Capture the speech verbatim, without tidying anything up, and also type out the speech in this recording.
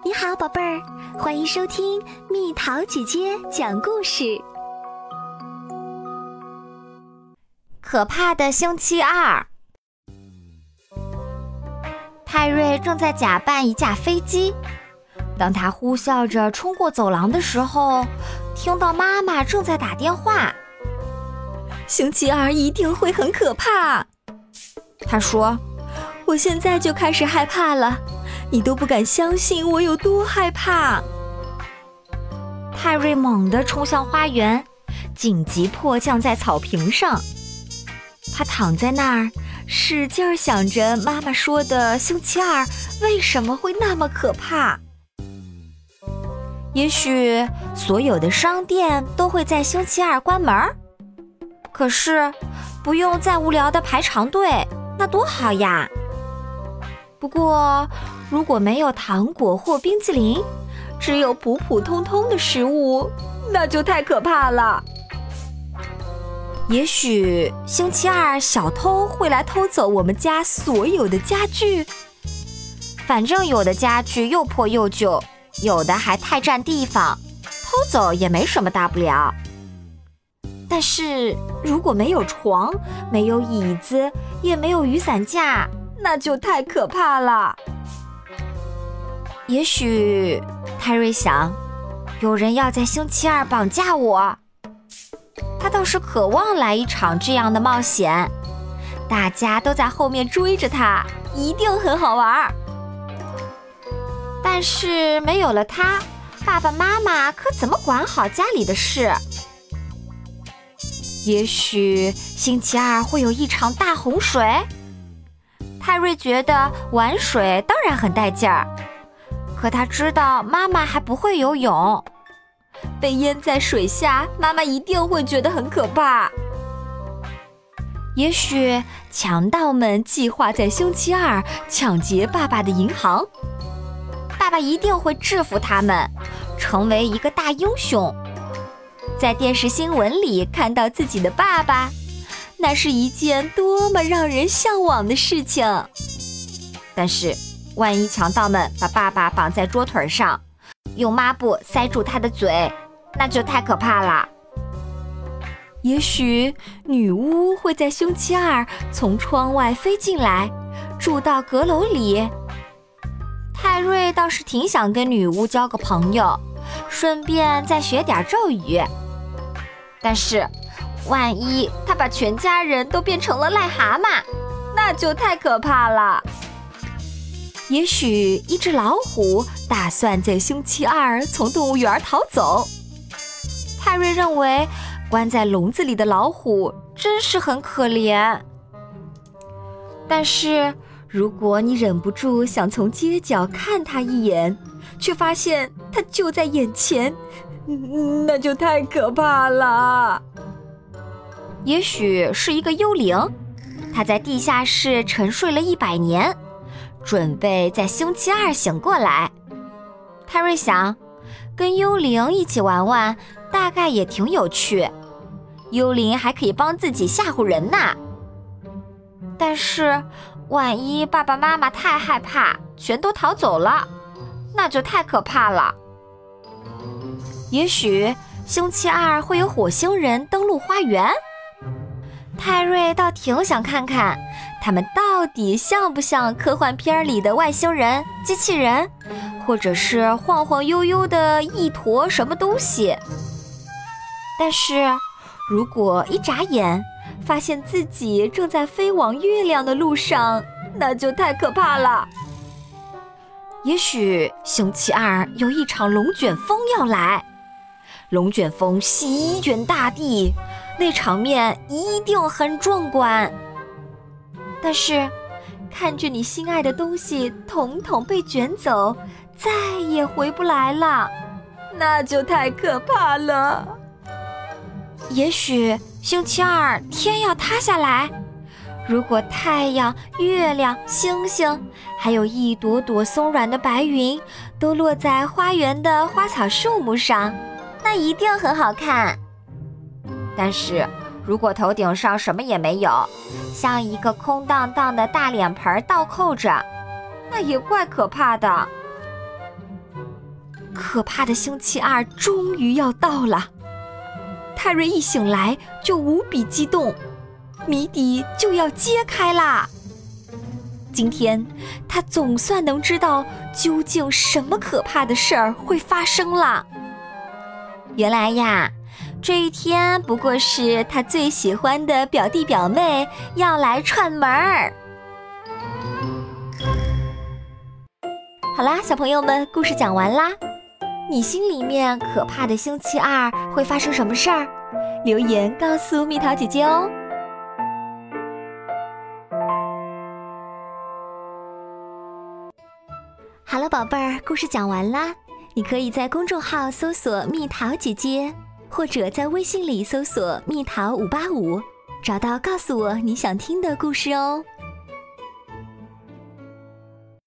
你好，宝贝儿，欢迎收听蜜桃姐姐讲故事。 可怕的星期二。泰瑞正在假扮一架飞机，当他呼啸着冲过走廊的时候，听到妈妈正在打电话。 星期二一定会很可怕，他说，我现在就开始害怕了，你都不敢相信我有多害怕。 泰瑞猛地冲向花园，紧急迫降在草坪上。他躺在那儿，使劲想着妈妈说的星期二为什么会那么可怕。也许所有的商店都会在星期二关门，可是不用再无聊的排长队，那多好呀。不过如果没有糖果或冰淇淋，只有普普通通的食物，那就太可怕了。也许星期二小偷会来偷走我们家所有的家具，反正有的家具又破又旧，有的还太占地方，偷走也没什么大不了。但是如果没有床，没有椅子，也没有雨伞架，那就太可怕了。也许泰瑞想，有人要在星期二绑架我。他倒是渴望来一场这样的冒险，大家都在后面追着他，一定很好玩。但是没有了他，爸爸妈妈可怎么管好家里的事？也许星期二会有一场大洪水。泰瑞觉得玩水当然很带劲儿，可他知道妈妈还不会游泳，被淹在水下，妈妈一定会觉得很可怕。也许强盗们计划在星期二抢劫爸爸的银行，爸爸一定会制服他们，成为一个大英雄。在电视新闻里看到自己的爸爸，那是一件多么让人向往的事情。但是万一强盗们把爸爸绑在桌腿上，用抹布塞住他的嘴，那就太可怕了。也许女巫会在星期二从窗外飞进来，住到阁楼里。泰瑞倒是挺想跟女巫交个朋友，顺便再学点咒语。但是万一他把全家人都变成了癞蛤蟆，那就太可怕了。也许一只老虎打算在星期二从动物园逃走。泰瑞认为关在笼子里的老虎真是很可怜。但是如果你忍不住想从街角看它一眼，却发现它就在眼前，那就太可怕了。也许是一个幽灵，它在地下室沉睡了一百年，准备在星期二醒过来。泰瑞想，跟幽灵一起玩玩，大概也挺有趣。幽灵还可以帮自己吓唬人呢。但是万一爸爸妈妈太害怕，全都逃走了，那就太可怕了。也许星期二会有火星人登陆花园。泰瑞倒挺想看看，他们到底像不像科幻片里的外星人、机器人，或者是晃晃悠悠的一坨什么东西。但是如果一眨眼发现自己正在飞往月亮的路上，那就太可怕了。也许星期二有一场龙卷风要来，龙卷风席卷大地，那场面一定很壮观。但是看着你心爱的东西统统被卷走，再也回不来了，那就太可怕了。也许星期二天要塌下来，如果太阳、月亮、星星，还有一朵朵松软的白云都落在花园的花草树木上，那一定很好看。但是如果头顶上什么也没有，像一个空荡荡的大脸盆倒扣着，那也怪可怕的。 可怕的星期二终于要到了。泰瑞一醒来就无比激动，谜底就要揭开啦！今天他总算能知道究竟什么可怕的事儿会发生啦。原来呀，这一天不过是他最喜欢的表弟表妹要来串门儿。好啦，小朋友们，故事讲完啦。你心里面可怕的星期二会发生什么事儿？留言告诉蜜桃姐姐哦。 好了，宝贝儿，故事讲完啦。你可以在公众号搜索蜜桃姐姐，或者在微信里搜索蜜桃五八五，找到告诉我你想听的故事哦。